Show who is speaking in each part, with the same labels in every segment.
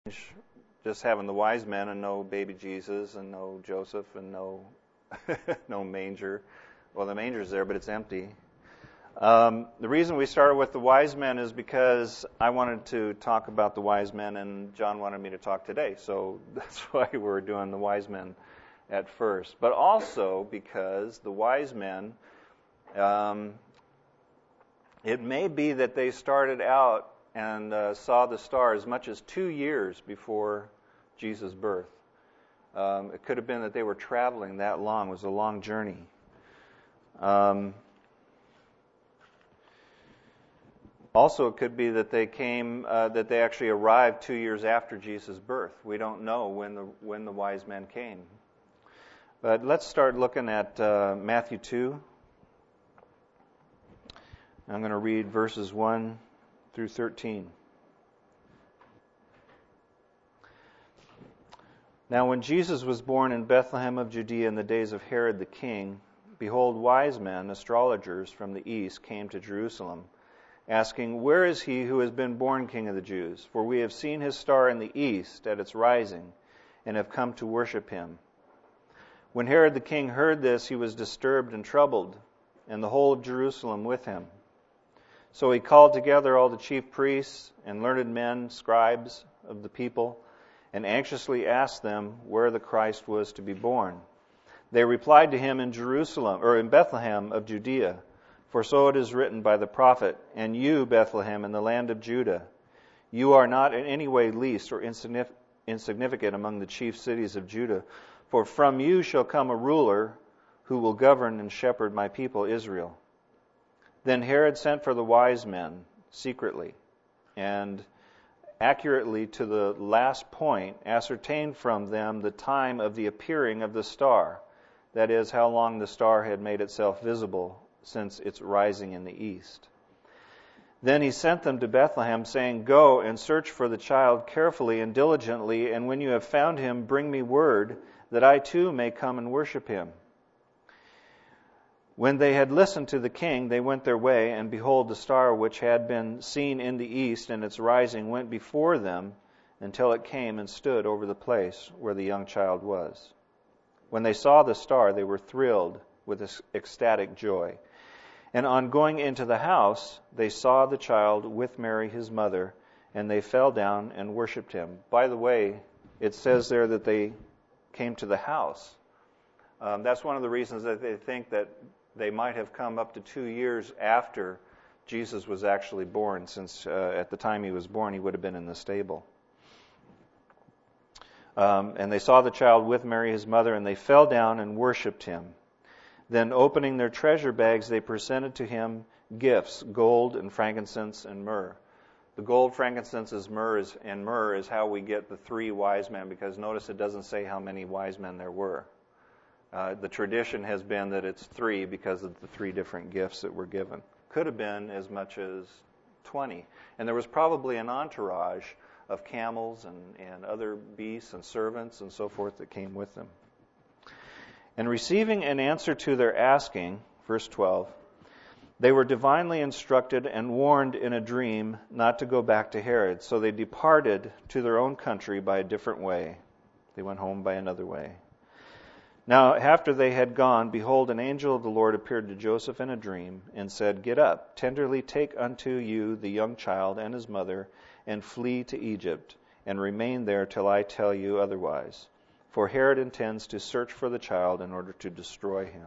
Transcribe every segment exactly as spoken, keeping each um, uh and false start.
Speaker 1: just having the wise men and no baby Jesus and no Joseph and no no manger. Well, the manger's there, but it's empty. Um, the reason we started with the wise men is because I wanted to talk about the wise men, and John wanted me to talk today. So that's why we're doing the wise men at first. But also because the wise men, um, it may be that they started out and uh, saw the star as much as two years before Jesus' birth. Um, it could have been that they were traveling that long. It was a long journey. Um, also, it could be that they came, uh, that they actually arrived two years after Jesus' birth. We don't know when the when the wise men came. But let's start looking at uh, Matthew two. I'm going to read verses one through thirteen. Now when Jesus was born in Bethlehem of Judea in the days of Herod the king, behold, wise men, astrologers from the east, came to Jerusalem, asking, "Where is he who has been born King of the Jews? For we have seen his star in the east at its rising, and have come to worship him." When Herod the king heard this, he was disturbed and troubled, and the whole of Jerusalem with him. So he called together all the chief priests and learned men, scribes of the people, and anxiously asked them where the Christ was to be born. They replied to him, "In Jerusalem, or in Bethlehem of Judea, for so it is written by the prophet, and you, Bethlehem, in the land of Judah, you are not in any way least or insignificant among the chief cities of Judah, for from you shall come a ruler who will govern and shepherd my people Israel." Then Herod sent for the wise men secretly, and accurately to the last point ascertained from them the time of the appearing of the star, that is, how long the star had made itself visible since its rising in the east. Then he sent them to Bethlehem, saying, "Go and search for the child carefully and diligently, and when you have found him, bring me word, that I too may come and worship him." When they had listened to the king, they went their way, and behold, the star which had been seen in the east and its rising went before them until it came and stood over the place where the young child was. When they saw the star, they were thrilled with ecstatic joy. And on going into the house, they saw the child with Mary, his mother, and they fell down and worshipped him. By the way, it says there that they came to the house. Um, that's one of the reasons that they think that they might have come up to two years after Jesus was actually born, since uh, at the time he was born, he would have been in the stable. Um, and they saw the child with Mary, his mother, and they fell down and worshipped him. Then, opening their treasure bags, they presented to him gifts, gold and frankincense and myrrh. The gold, frankincense, is myrrh is, and myrrh is how we get the three wise men, because notice it doesn't say how many wise men there were. Uh, the tradition has been that it's three because of the three different gifts that were given. Could have been as much as twenty. And there was probably an entourage of camels and, and other beasts and servants and so forth that came with them. And receiving an answer to their asking, verse twelve, they were divinely instructed and warned in a dream not to go back to Herod. So they departed to their own country by a different way. They went home by another way. Now, after they had gone, behold, an angel of the Lord appeared to Joseph in a dream and said, "Get up, tenderly take unto you the young child and his mother, and flee to Egypt, and remain there till I tell you otherwise. For Herod intends to search for the child in order to destroy him."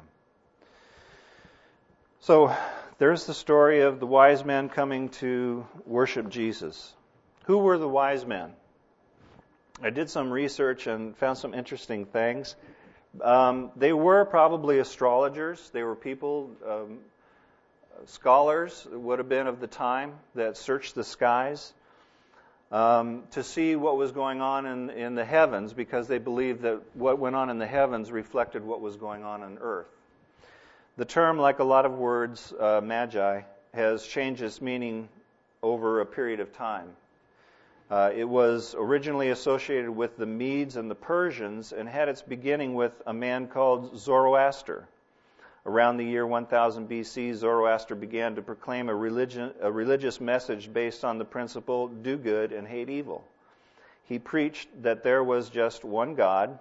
Speaker 1: So, there's the story of the wise men coming to worship Jesus. Who were the wise men? I did some research and found some interesting things. Um, they were probably astrologers. They were people, um, scholars would have been of the time, that searched the skies um, to see what was going on in, in the heavens, because they believed that what went on in the heavens reflected what was going on on earth. The term, like a lot of words, uh, magi, has changed its meaning over a period of time. Uh, it was originally associated with the Medes and the Persians and had its beginning with a man called Zoroaster. Around the year one thousand B C, Zoroaster began to proclaim a, religion, a religious message based on the principle, do good and hate evil. He preached that there was just one God.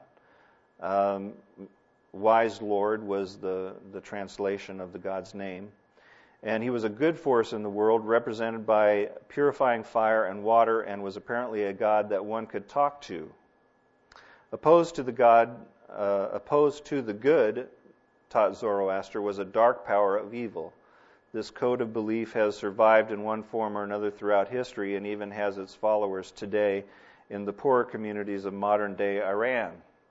Speaker 1: Um, Wise Lord was the, the translation of the God's name. And he was a good force in the world, represented by purifying fire and water, and was apparently a God that one could talk to. Opposed to the God, uh, opposed to the good, taught Zoroaster, was a dark power of evil. This code of belief has survived in one form or another throughout history, and even has its followers today in the poorer communities of modern-day Iran.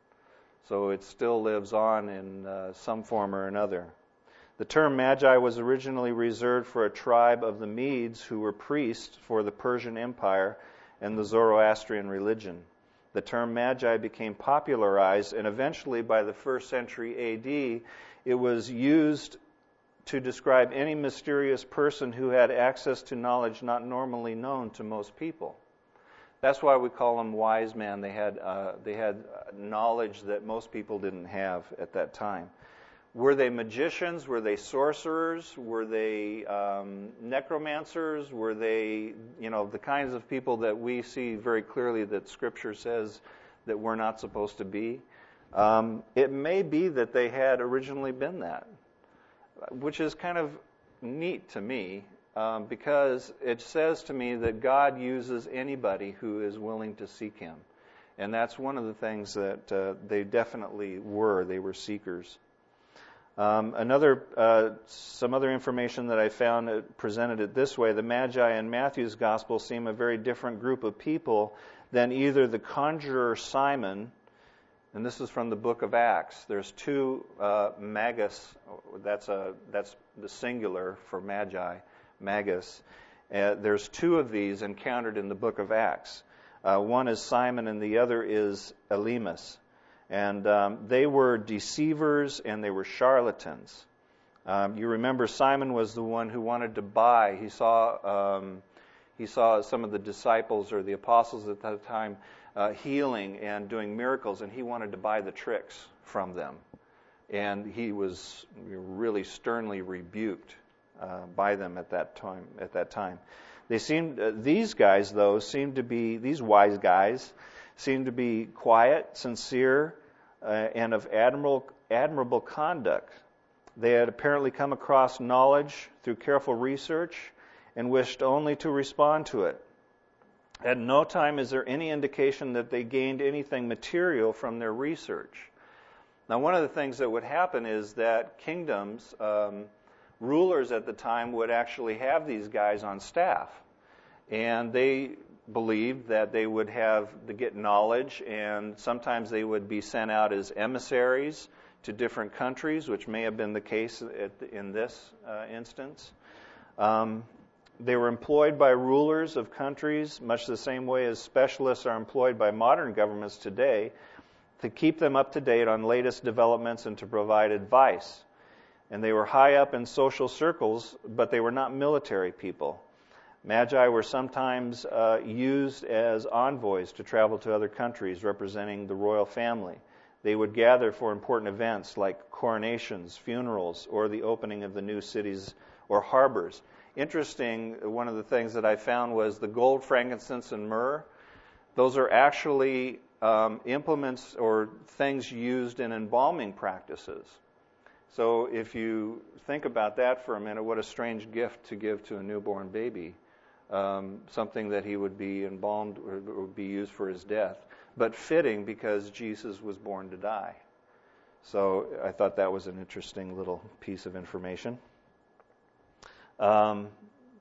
Speaker 1: So it still lives on in uh, some form or another. The term Magi was originally reserved for a tribe of the Medes who were priests for the Persian Empire and the Zoroastrian religion. The term Magi became popularized, and eventually by the first century A D, it was used to describe any mysterious person who had access to knowledge not normally known to most people. That's why we call them wise men. They had uh, they had knowledge that most people didn't have at that time. Were they magicians? Were they sorcerers? Were they um, necromancers? Were they, you know, the kinds of people that we see very clearly that Scripture says that we're not supposed to be? Um, it may be that they had originally been that, which is kind of neat to me, um, because it says to me that God uses anybody who is willing to seek Him. And that's one of the things that uh, they definitely were. They were seekers. Um, another, uh, some other information that I found uh, presented it this way: the Magi in Matthew's Gospel seem a very different group of people than either the conjurer Simon, and this is from the book of Acts. There's two uh, magus. That's a that's the singular for Magi, magus. Uh, there's two of these encountered in the book of Acts. Uh, one is Simon, and the other is Elymas. And um, they were deceivers and they were charlatans. Um, you remember Simon was the one who wanted to buy. He saw um, he saw some of the disciples or the apostles at that time uh, healing and doing miracles, and he wanted to buy the tricks from them. And he was really sternly rebuked uh, by them at that time. At that time, they seemed uh, these guys though seemed to be these wise guys seemed to be quiet, sincere, Uh, and of admirable, admirable conduct. They had apparently come across knowledge through careful research and wished only to respond to it. At no time is there any indication that they gained anything material from their research. Now, one of the things that would happen is that kingdoms, um, rulers at the time would actually have these guys on staff. And they believed that they would have to get knowledge, and sometimes they would be sent out as emissaries to different countries, which may have been the case at the, in this uh, instance. Um, they were employed by rulers of countries, much the same way as specialists are employed by modern governments today, to keep them up to date on latest developments and to provide advice. And they were high up in social circles, but they were not military people. Magi were sometimes uh, used as envoys to travel to other countries representing the royal family. They would gather for important events like coronations, funerals, or the opening of the new cities or harbors. Interesting, one of the things that I found was the gold, frankincense, and myrrh. Those are actually um, implements or things used in embalming practices. So if you think about that for a minute, what a strange gift to give to a newborn baby. Um, something that he would be embalmed or would be used for his death, but fitting because Jesus was born to die. So I thought that was an interesting little piece of information. Um,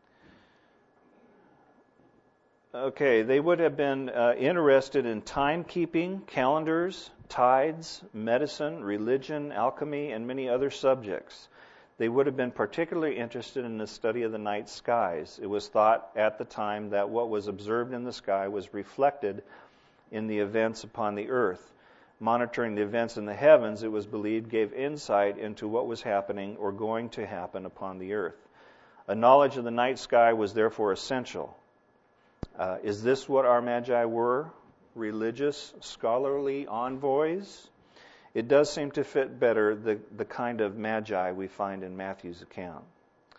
Speaker 1: okay, they would have been uh, interested in timekeeping, calendars, tides, medicine, religion, alchemy, and many other subjects. They would have been particularly interested in the study of the night skies. It was thought at the time that what was observed in the sky was reflected in the events upon the earth. Monitoring the events in the heavens, it was believed, gave insight into what was happening or going to happen upon the earth. A knowledge of the night sky was therefore essential. Uh, is this what our Magi were? Religious, scholarly envoys? It does seem to fit better the, the kind of Magi we find in Matthew's account.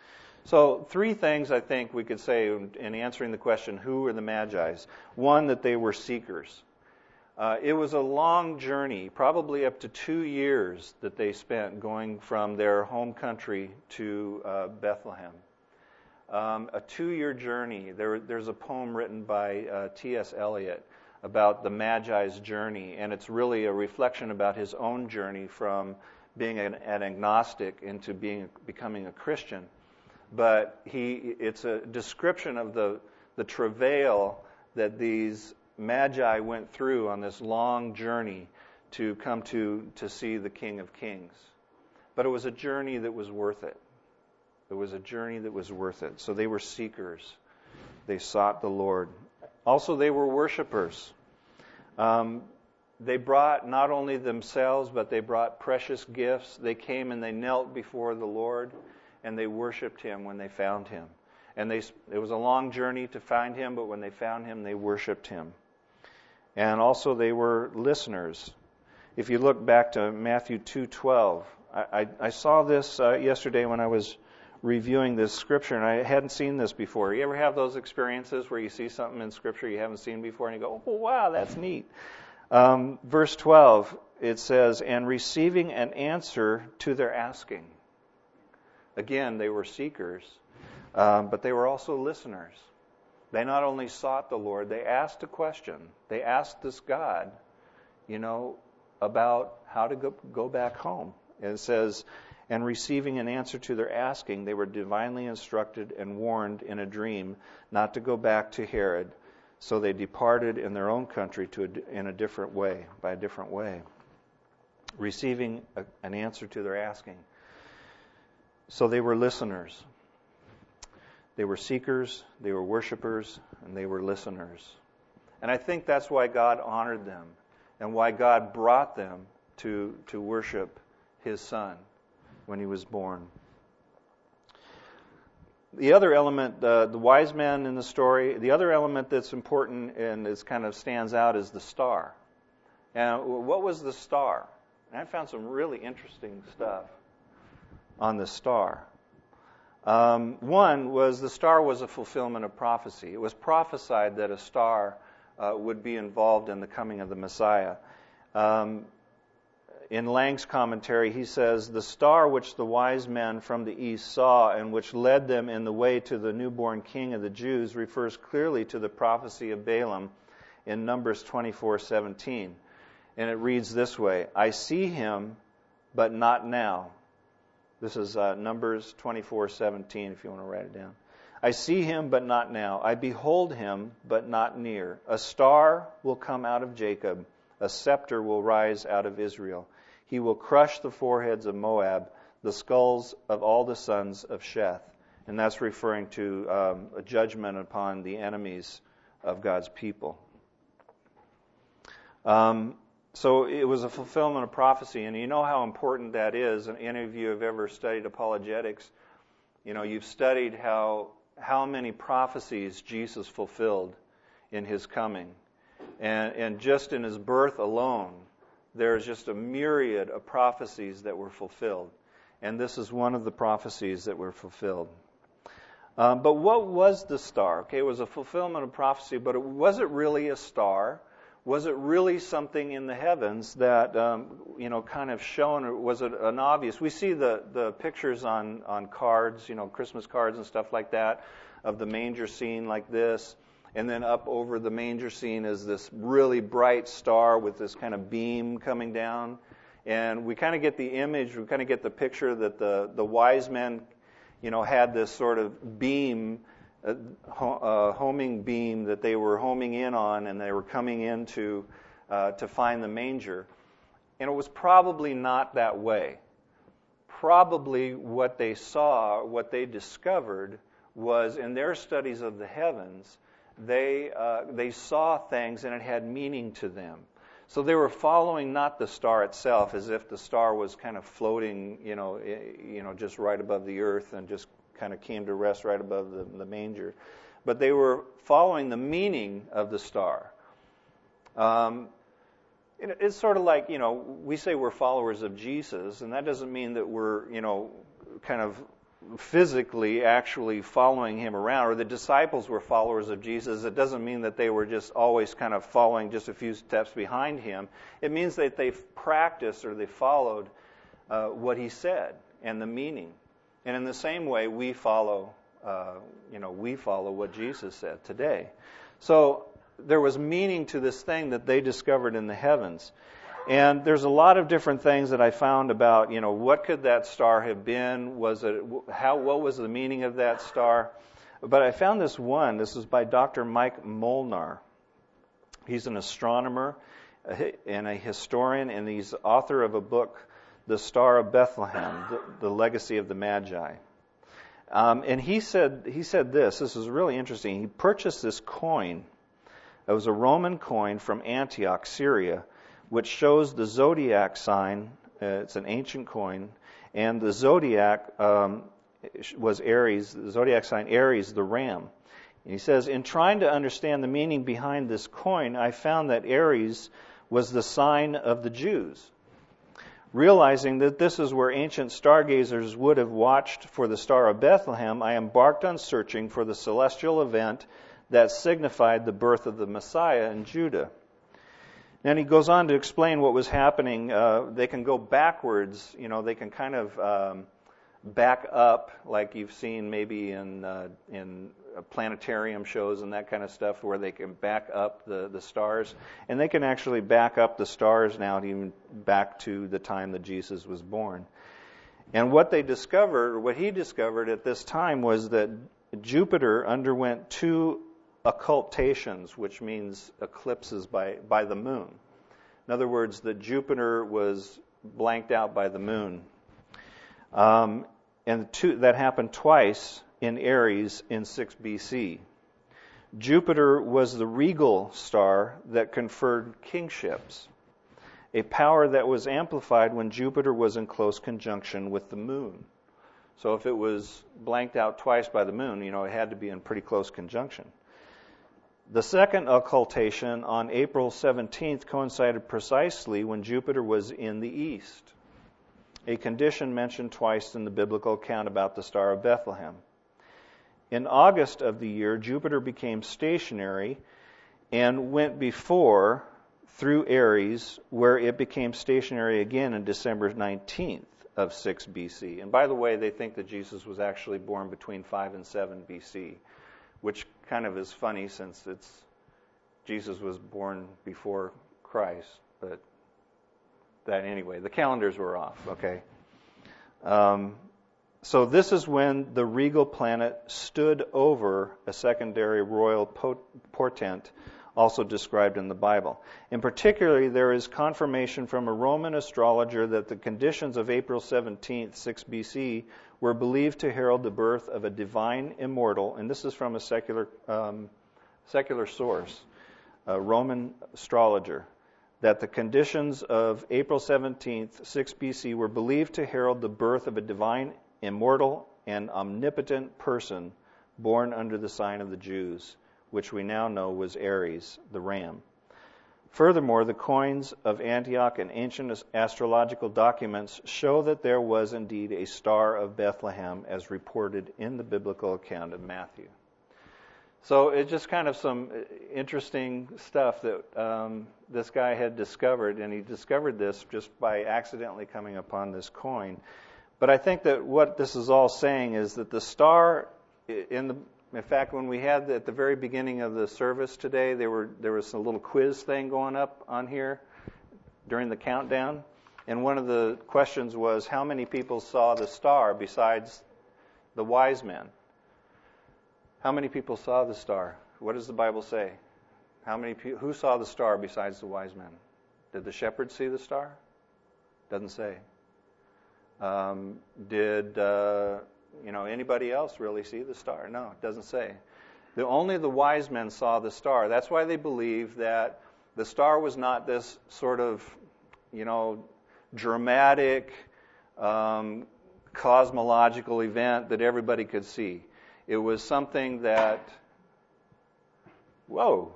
Speaker 1: So three things I think we could say in answering the question, who are the Magi? One, that they were seekers. Uh, it was a long journey, probably up to two years that they spent going from their home country to uh, Bethlehem. Um, a two-year journey. There, there's a poem written by uh, T S Eliot about the Magi's journey, and it's really a reflection about his own journey from being an, an agnostic into being becoming a Christian. But he, it's a description of the the travail that these Magi went through on this long journey to come to to see the King of Kings. But it was a journey that was worth it. It was a journey that was worth it. So they were seekers. They sought the Lord. Also, they were worshipers. Um, they brought not only themselves, but they brought precious gifts. They came and they knelt before the Lord, and they worshipped Him when they found Him. And they, it was a long journey to find Him, but when they found Him, they worshipped Him. And also, they were listeners. If you look back to Matthew two twelve, I, I, I saw this uh, yesterday when I was reviewing this scripture, and I hadn't seen this before. You ever have those experiences where you see something in scripture you haven't seen before, and you go, oh, wow, that's neat. Um, verse twelve, it says, and receiving an answer to their asking. Again, they were seekers, um, but they were also listeners. They not only sought the Lord, they asked a question. They asked this God, you know, about how to go, go back home. And it says, and receiving an answer to their asking, they were divinely instructed and warned in a dream not to go back to Herod. So they departed in their own country to a, in a different way, by a different way. Receiving a, an answer to their asking. So they were listeners. They were seekers, they were worshipers, and they were listeners. And I think that's why God honored them and why God brought them to, to worship His Son when He was born. The other element, uh, the wise men in the story, the other element that's important and is kind of stands out is the star. And what was the star? And I found some really interesting stuff on the star. Um, one was the star was a fulfillment of prophecy. It was prophesied that a star uh, would be involved in the coming of the Messiah. Um, in Lang's commentary, he says, the star which the wise men from the east saw and which led them in the way to the newborn king of the Jews refers clearly to the prophecy of Balaam in Numbers twenty-four seventeen. And it reads this way, I see him, but not now. This is uh, Numbers twenty-four seventeen, if you want to write it down. I see him, but not now. I behold him, but not near. A star will come out of Jacob. A scepter will rise out of Israel. He will crush the foreheads of Moab, the skulls of all the sons of Sheth. And that's referring to um, a judgment upon the enemies of God's people. Um, So it was a fulfillment of prophecy, and you know how important that is. And any of you have ever studied apologetics, you know, you've studied how how many prophecies Jesus fulfilled in His coming. And, and just in His birth alone, there's just a myriad of prophecies that were fulfilled. And this is one of the prophecies that were fulfilled. Um, but what was the star? Okay, it was a fulfillment of prophecy, but it, was it really a star? Was it really something in the heavens that, um, you know, kind of shone, or was it an obvious? We see the, the pictures on, on cards, you know, Christmas cards and stuff like that, of the manger scene like this. And then up over the manger scene is this really bright star with this kind of beam coming down. And we kind of get the image, we kind of get the picture that the, the wise men, you know, had this sort of beam, a uh, homing beam that they were homing in on, and they were coming into uh, to find the manger. And it was probably not that way. Probably what they saw, what they discovered, was in their studies of the heavens, they uh, they saw things and it had meaning to them. So they were following not the star itself, as if the star was kind of floating, you know, you know, just right above the earth and just kind of came to rest right above the, the manger. But they were following the meaning of the star. Um, it's sort of like, you know, we say we're followers of Jesus, and that doesn't mean that we're, you know, kind of physically actually following him around, or the disciples were followers of Jesus, it doesn't mean that they were just always kind of following just a few steps behind him. It means that they practiced or they followed uh, what he said and the meaning. And in the same way, we follow, uh, you know, we follow what Jesus said today. So there was meaning to this thing that they discovered in the heavens. And there's a lot of different things that I found about, you know, what could that star have been? Was it how? What was the meaning of that star? But I found this one. This is by Doctor Mike Molnar. He's an astronomer and a historian, and he's author of a book, The Star of Bethlehem: The, the Legacy of the Magi. Um, and he said he said this. This is really interesting. He purchased this coin. It was a Roman coin from Antioch, Syria, which shows the zodiac sign. Uh, it's an ancient coin, and the zodiac um, was Aries, the zodiac sign Aries, the ram. And he says, in trying to understand the meaning behind this coin, I found that Aries was the sign of the Jews. Realizing that this is where ancient stargazers would have watched for the Star of Bethlehem, I embarked on searching for the celestial event that signified the birth of the Messiah in Judah. And he goes on to explain what was happening. Uh, they can go backwards, you know, they can kind of um, back up, like you've seen maybe in uh, in planetarium shows and that kind of stuff, where they can back up the, the stars. And they can actually back up the stars now, to even back to the time that Jesus was born. And what they discovered, what he discovered at this time, was that Jupiter underwent two occultations, which means eclipses by, by the moon. In other words, that Jupiter was blanked out by the moon. Um, and two, that happened twice in Aries in six B C. Jupiter was the regal star that conferred kingships, a power that was amplified when Jupiter was in close conjunction with the moon. So if it was blanked out twice by the moon, you know, it had to be in pretty close conjunction. The second occultation on April seventeenth coincided precisely when Jupiter was in the east, a condition mentioned twice in the biblical account about the Star of Bethlehem. In August of the year, Jupiter became stationary and went before through Aries, where it became stationary again on December nineteenth of six B C. And by the way, they think that Jesus was actually born between five and seven B C, which kind of is funny since it's Jesus was born before Christ. But that anyway, the calendars were off, okay? Um, so this is when the regal planet stood over a secondary royal portent, also described in the Bible. In particular, there is confirmation from a Roman astrologer that the conditions of April seventeenth, six B C, were believed to herald the birth of a divine immortal, and this is from a secular um, secular source, a Roman astrologer, that the conditions of April seventeenth, six B C, were believed to herald the birth of a divine, immortal, and omnipotent person born under the sign of the Jews, which we now know was Aries, the ram. Furthermore, the coins of Antioch and ancient astrological documents show that there was indeed a star of Bethlehem, as reported in the biblical account of Matthew. So it's just kind of some interesting stuff that um, this guy had discovered, and he discovered this just by accidentally coming upon this coin. But I think that what this is all saying is that the star, in the In fact, when we had at the very beginning of the service today, there were there was a little quiz thing going up on here during the countdown, and one of the questions was, how many people saw the star besides the wise men? How many people saw the star? What does the Bible say? How many pe- who saw the star besides the wise men? Did the shepherds see the star? Doesn't say. Um, did uh, You know, anybody else really see the star? No, it doesn't say. The, only the wise men saw the star. That's why they believe that the star was not this sort of, you know, dramatic, um, cosmological event that everybody could see. It was something that, whoa,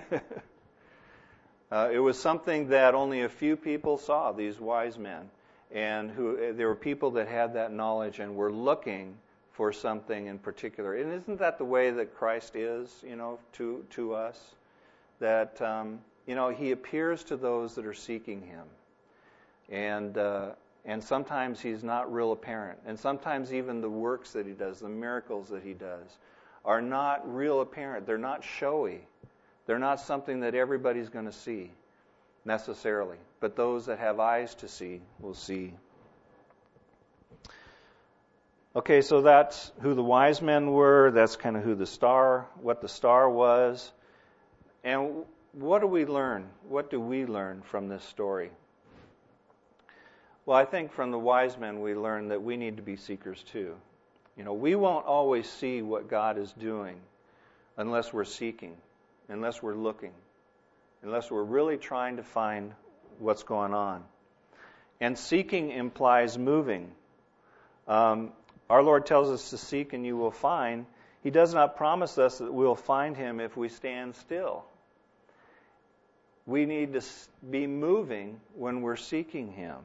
Speaker 1: uh, it was something that only a few people saw, these wise men. and who there were people that had that knowledge and were looking for something in particular. And isn't that the way that Christ is, you know, to to us? That um, you know, he appears to those that are seeking him, and uh, and sometimes he's not real apparent, and sometimes even the works that he does, the miracles that he does, are not real apparent. They're not showy. They're not something that everybody's going to see necessarily, but those that have eyes to see will see. Okay, so that's who the wise men were. That's kind of who the star, what the star was. And what do we learn? What do we learn from this story? Well, I think from the wise men we learn that we need to be seekers too. You know, we won't always see what God is doing unless we're seeking, unless we're looking, unless we're really trying to find what's going on. And seeking implies moving. Um, our Lord tells us to seek and you will find. He does not promise us that we'll find him if we stand still. We need to be moving when we're seeking him.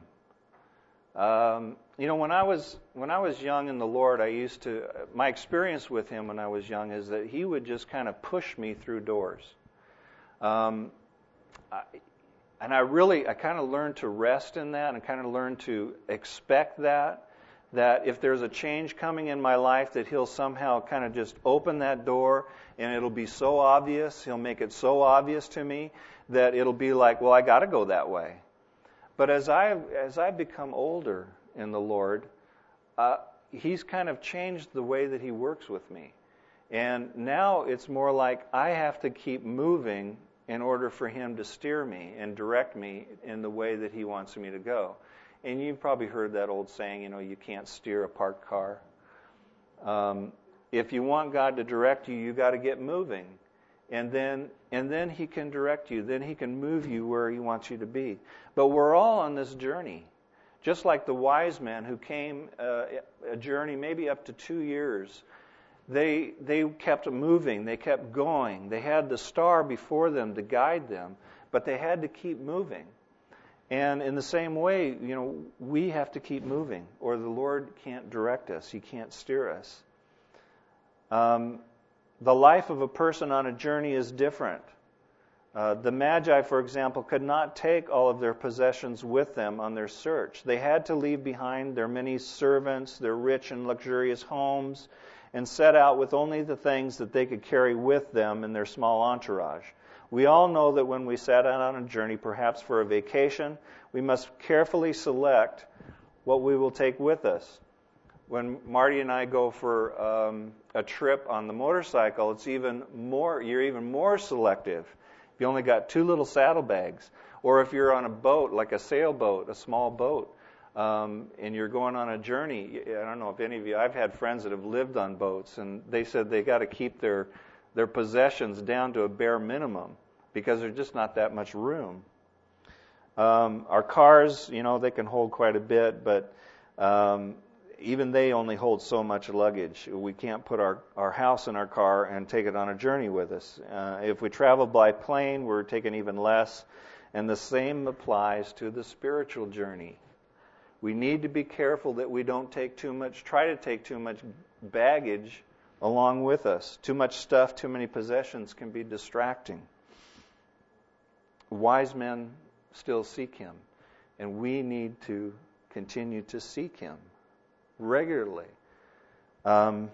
Speaker 1: Um, you know, when I was when I was young in the Lord, I used to, my experience with him when I was young is that he would just kind of push me through doors. Um, I, and I really, I kind of learned to rest in that and kind of learned to expect that, that if there's a change coming in my life, that he'll somehow kind of just open that door and it'll be so obvious, he'll make it so obvious to me that it'll be like, well, I got to go that way. But as I as I become older in the Lord, uh, he's kind of changed the way that he works with me. And now it's more like I have to keep moving in order for him to steer me and direct me in the way that he wants me to go. And you've probably heard that old saying, you know, you can't steer a parked car. Um, if you want God to direct you, you got to get moving. And then and then he can direct you. Then he can move you where he wants you to be. But we're all on this journey. Just like the wise men who came uh, a journey maybe up to two years. They they kept moving. They kept going. They had the star before them to guide them. But they had to keep moving. And in the same way, you know, we have to keep moving, or the Lord can't direct us. He can't steer us. Um, the life of a person on a journey is different. Uh, the Magi, for example, could not take all of their possessions with them on their search. They had to leave behind their many servants, their rich and luxurious homes, and set out with only the things that they could carry with them in their small entourage. We all know that when we set out on a journey, perhaps for a vacation, we must carefully select what we will take with us. When Marty and I go for um, a trip on the motorcycle, it's even more. You're even more selective. If you only got two little saddlebags, or if you're on a boat, like a sailboat, a small boat, um, and you're going on a journey. I don't know if any of you. I've had friends that have lived on boats, and they said they got to keep their their possessions down to a bare minimum because there's just not that much room. Um, our cars, you know, they can hold quite a bit, but um, even they only hold so much luggage. We can't put our, our house in our car and take it on a journey with us. Uh, if we travel by plane, we're taking even less. And the same applies to the spiritual journey. We need to be careful that we don't take too much, try to take too much baggage along with us. Too much stuff, too many possessions can be distracting. Wise men still seek him, and we need to continue to seek him regularly. Um,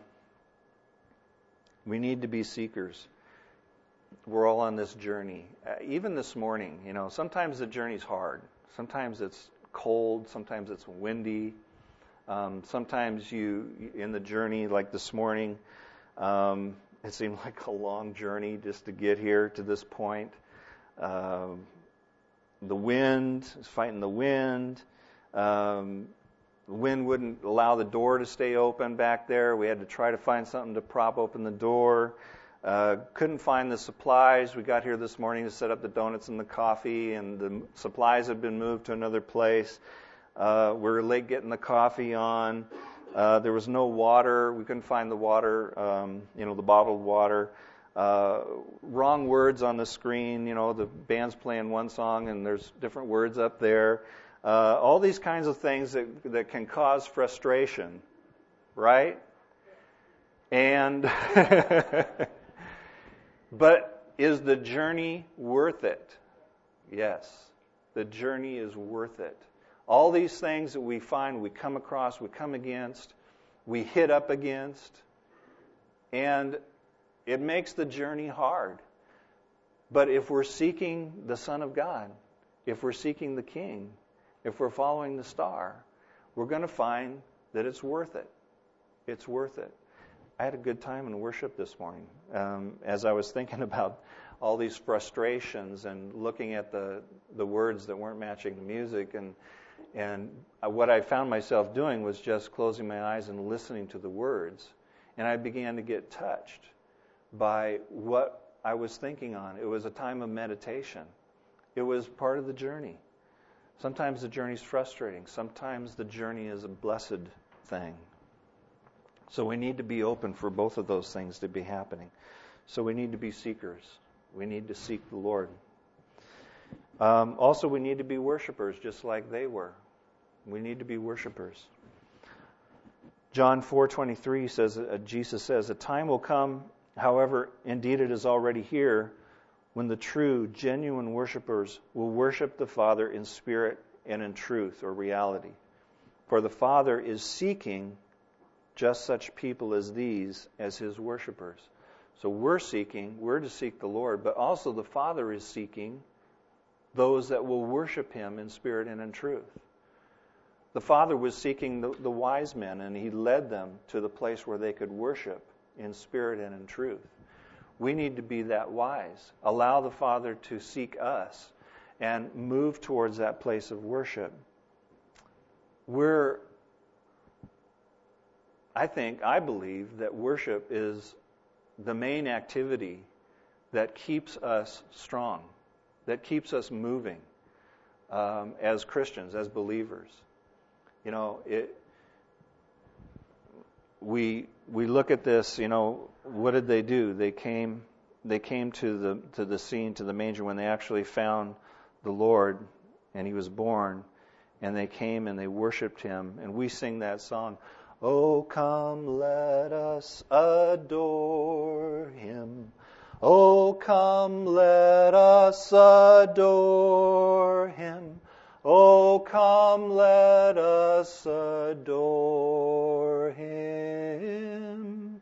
Speaker 1: we need to be seekers. We're all on this journey. Uh, even this morning, you know, sometimes the journey's hard. Sometimes it's cold. Sometimes it's windy. Um, sometimes you, in the journey, like this morning, um, it seemed like a long journey just to get here to this point. Um, the wind, is fighting the wind. Um, the wind wouldn't allow the door to stay open back there. We had to try to find something to prop open the door. Uh, couldn't find the supplies. We got here this morning to set up the donuts and the coffee, and the supplies have been moved to another place. Uh, we were late getting the coffee on. Uh, there was no water. We couldn't find the water, um, you know, the bottled water. Uh, wrong words on the screen. You know, the band's playing one song and there's different words up there. uh, all these kinds of things that, that can cause frustration, right? And, but is the journey worth it? Yes, the journey is worth it. All these things that we find, we come across, we come against, we hit up against, and it makes the journey hard. But if we're seeking the Son of God, if we're seeking the King, if we're following the star, we're going to find that it's worth it. It's worth it. I had a good time in worship this morning um, as I was thinking about all these frustrations and looking at the, the words that weren't matching the music. And, and what I found myself doing was just closing my eyes and listening to the words. And I began to get touched by what I was thinking on. It was a time of meditation. It was part of the journey. Sometimes the journey's frustrating. Sometimes the journey is a blessed thing. So we need to be open for both of those things to be happening. So we need to be seekers. We need to seek the Lord. Um, also, we need to be worshipers just like they were. We need to be worshipers. John four twenty-three says, uh, Jesus says, "A time will come, however, indeed it is already here, when the true, genuine worshipers will worship the Father in spirit and in truth," or reality. "For the Father is seeking just such people as these as His worshipers." So we're seeking, we're to seek the Lord, but also the Father is seeking those that will worship Him in spirit and in truth. The Father was seeking the, the wise men, and He led them to the place where they could worship in spirit and in truth. We need to be that wise. Allow the Father to seek us and move towards that place of worship. We're, I think, I believe that worship is the main activity that keeps us strong, that keeps us moving um, as Christians, as believers. You know, it, we we look at this. You know, what did they do? They came they came to the to the scene, to the manger, when they actually found the Lord and He was born, and they came and they worshipped Him. And we sing that song, "Oh, come, let us adore Him. Oh, come, let us adore Him. Oh, come, let us adore Him,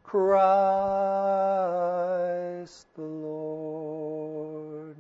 Speaker 1: Christ the Lord."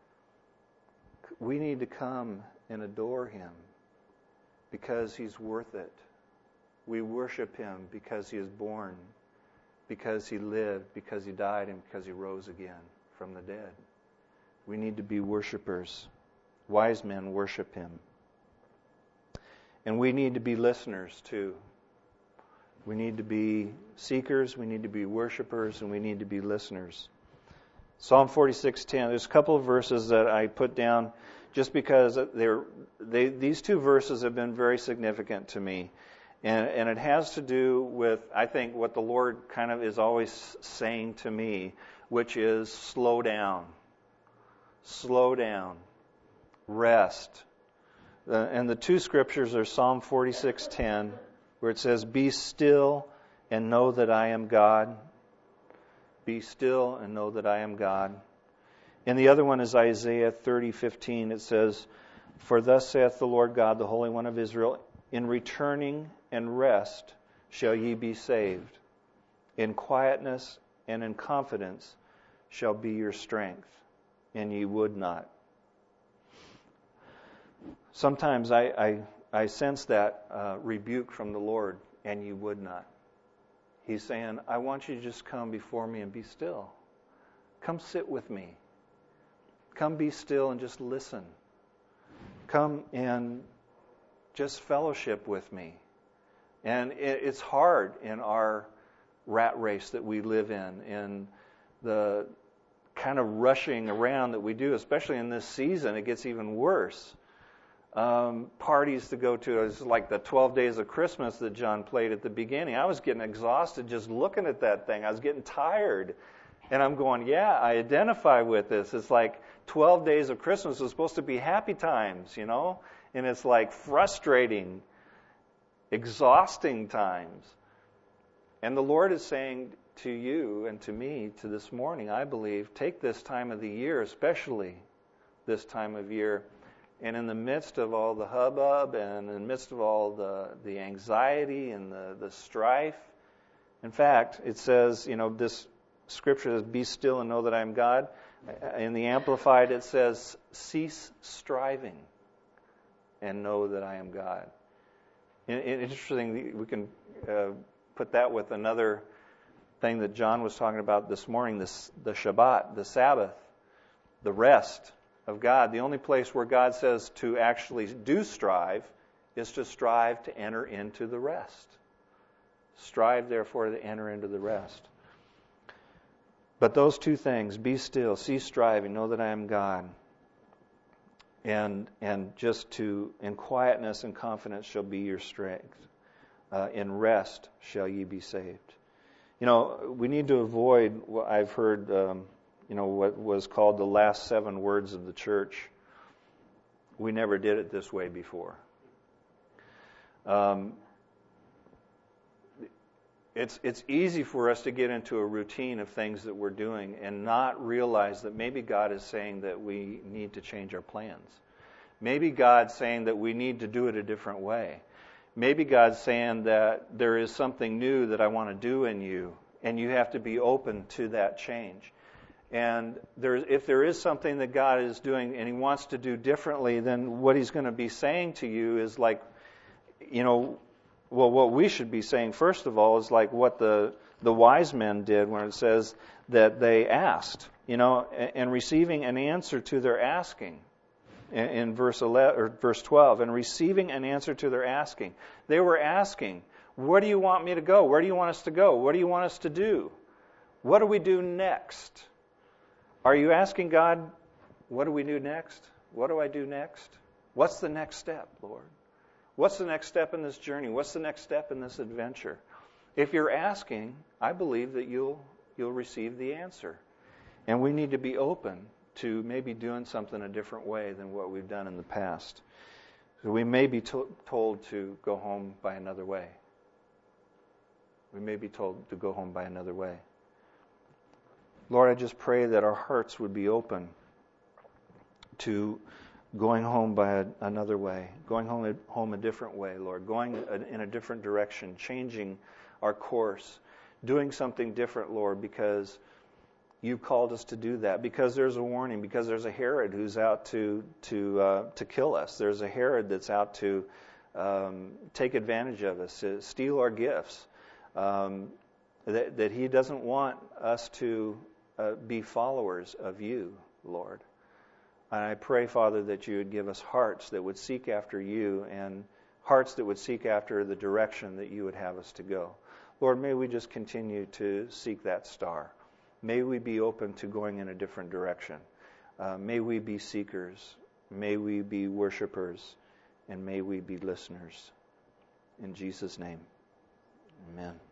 Speaker 1: We need to come and adore Him because He's worth it. We worship Him because He is born, because He lived, because He died, and because He rose again from the dead. We need to be worshipers. Wise men worship Him. And we need to be listeners too. We need to be seekers, we need to be worshipers, and we need to be listeners. Psalm forty-six ten, there's a couple of verses that I put down just because they're, they, these two verses have been very significant to me. And, and it has to do with, I think, what the Lord kind of is always saying to me, which is slow down. Slow down. Rest. Uh, and the two scriptures are Psalm forty-six ten, where it says, "Be still and know that I am God." Be still and know that I am God. And the other one is Isaiah thirty fifteen. It says, "For thus saith the Lord God, the Holy One of Israel, in returning and rest shall ye be saved. In quietness and in confidence shall be your strength, and ye would not." Sometimes I, I, I sense that uh, rebuke from the Lord, "and you would not." He's saying, I want you to just come before me and be still. Come sit with me. Come be still and just listen. Come and just fellowship with me. And it, it's hard in our rat race that we live in, in the kind of rushing around that we do, especially in this season. It gets even worse. Um, parties to go to. It's like the twelve days of Christmas that John played at the beginning. I was getting exhausted just looking at that thing. I was getting tired. And I'm going, yeah, I identify with this. It's like twelve days of Christmas is supposed to be happy times, you know? And it's like frustrating, exhausting times. And the Lord is saying to you and to me to this morning, I believe, take this time of the year, especially this time of year, and in the midst of all the hubbub and in the midst of all the, the anxiety and the, the strife. In fact, it says, you know, this scripture says, be still and know that I am God. In the Amplified, it says, cease striving and know that I am God. And, and interesting, we can uh, put that with another thing that John was talking about this morning, this, the Shabbat, the Sabbath, the rest of God. The only place where God says to actually do strive is to strive to enter into the rest. Strive, therefore, to enter into the rest. But those two things, be still, cease striving, know that I am God. And and just to, in quietness and confidence shall be your strength. Uh, in rest shall ye be saved. You know, we need to avoid what I've heard, um, you know, what was called the last seven words of the church. We never did it this way before. Um, it's it's easy for us to get into a routine of things that we're doing and not realize that maybe God is saying that we need to change our plans. Maybe God's saying that we need to do it a different way. Maybe God's saying that there is something new that I want to do in you, and you have to be open to that change. And there, if there is something that God is doing and He wants to do differently, then what He's going to be saying to you is like, you know, well, what we should be saying, first of all, is like what the the wise men did when it says that they asked, you know, and receiving an answer to their asking. In verse eleven or verse twelve, and receiving an answer to their asking. They were asking, where do you want me to go? Where do you want us to go? What do you want us to do? What do we do next? Are you asking God, what do we do next? What do I do next? What's the next step, Lord? What's the next step in this journey? What's the next step in this adventure? If you're asking, I believe that you'll you'll receive the answer. And we need to be open to maybe doing something a different way than what we've done in the past. So we may be to- told to go home by another way. We may be told to go home by another way. Lord, I just pray that our hearts would be open to going home by a, another way, going home a, home a different way, Lord, going a, in a different direction, changing our course, doing something different, Lord, because You've called us to do that, because there's a warning, because there's a Herod who's out to to uh, to kill us. There's a Herod that's out to um, take advantage of us, to steal our gifts. Um, that, that he doesn't want us to uh, be followers of You, Lord. And I pray, Father, that You would give us hearts that would seek after You, and hearts that would seek after the direction that You would have us to go. Lord, may we just continue to seek that star. May we be open to going in a different direction. Uh, may we be seekers. May we be worshipers. And may we be listeners. In Jesus' name, amen.